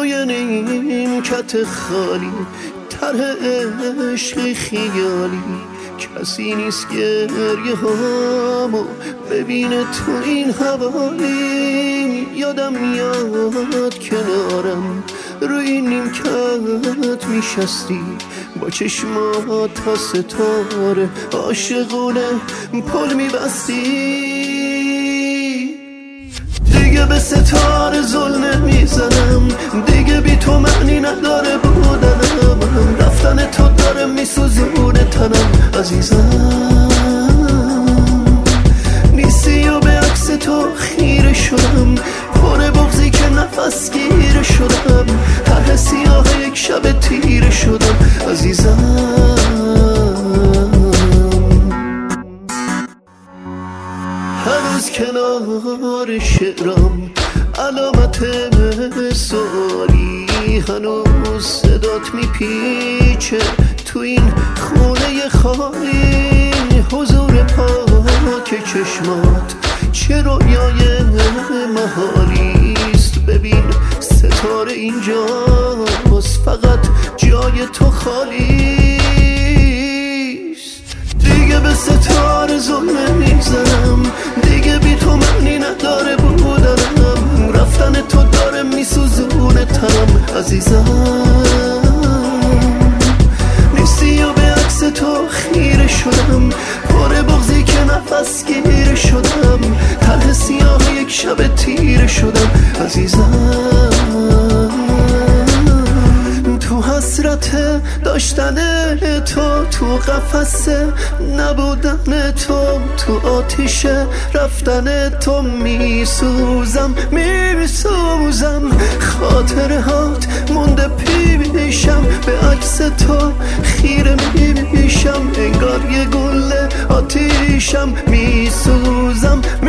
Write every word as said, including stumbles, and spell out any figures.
جلوی نیمکت خالی، طرح عشق خیالی، کسی نیست گریه هامو ببینه تو این حوالی. یادم میاد کنارم روی نیمکت میشستی، با چشمات تا ستاره عاشقونه پل میبستی. دیگه به ستاره زل نمیزنم، دیگه بی تو معنی نداره بودنم. رفتن تو داره میسوزونه تنم عزیزم. نیستی و به عکس تو خیره شدم، پر بغضی که نفس گیره شدم. طرح سیاه یک شب تیره شدم عزیزم. هنوز کنار شعرام علامت سوالی، هنوز صدات میپیچه تو این خونه خالی. حضور پاک چشمات چه رویای محالیست. ببین ستاره اینجاست، فقط جای تو خالیست. دیگه به ستاره زل نمیزنم، دیگه بی تو معنی نداره بودنم. رفتن تو داره میسوزونه تنم عزیزم. نیستی و به عکس تو خیره شدم، پر بغضی که نفس گیره شدم. طرح سیاه یک شب تیره شدم عزیزم. تو حسرت داشتن تو، تو قفس نبودن تو، تو آتیش رفتن تو میسوزم میسوزم. خاطره هات مونده پیشم، به عکس تو خیره میشم. انگار یه گل آتیشم میسوزم